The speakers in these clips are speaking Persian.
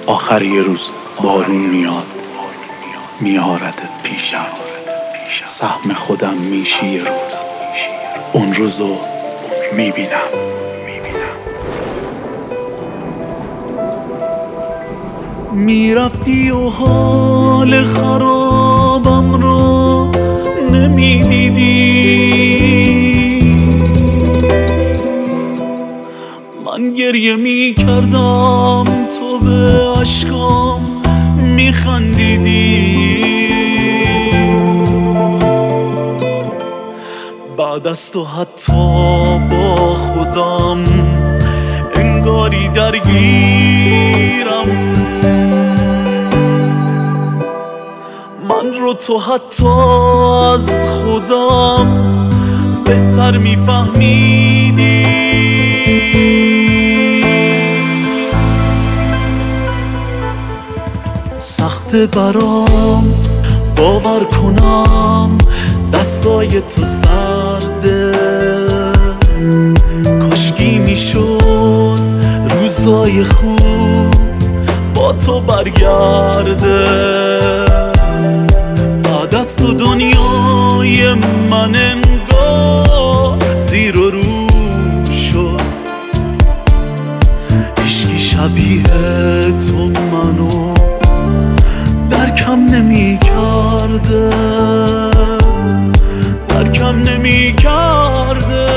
آخر یه روز بارون میاد میاردت پیشم، سهم خودم میشی یه روز، اون روزو میبینم. میرفتی و حال خرابم رو نمیدیدی، من گریه میکردم تو به عشقام میخندیدی. بعد از تو حتی با خودم انگاری درگیرم، من رو تو حتی از خودم بهتر میفهمیدی. سخته برام باور کنم دستای تو سرده، کاشکی میشد روزای خوب با تو برگرده. بعد از تو دنیای من انگار زیر و رو شد، هیچکی شبیه تو منو درکم نمی کرده، درکم نمی کرده.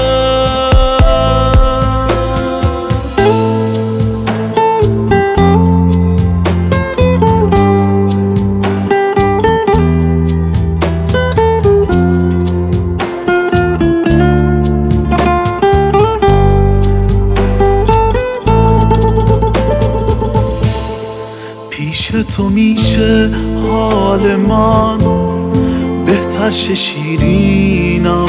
پیش تو میشه حال من بهتر شه شیرینم،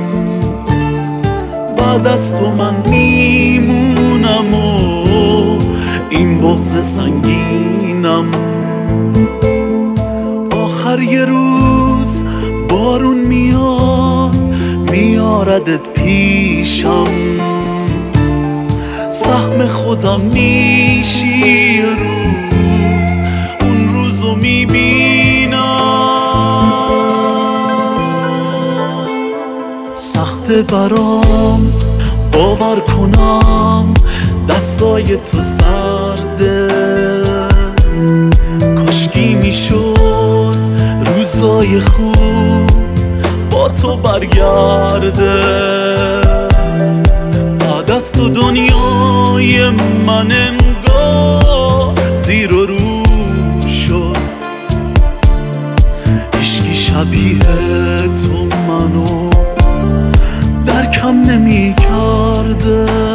بعد از تو من میمونم و این بغض سنگینم. آخر یه روز بارون میاد میاردت پیشم، سهم خودم میشی روز، اون روزو میبینم. سخته برام باور کنم دستای تو سرده، کاشکی میشد روزای خوب با تو برگرده. بعد از تو دنیای من انگار زیر و رو شد، هیچکی شبیه تو منو درکم نمی کرده.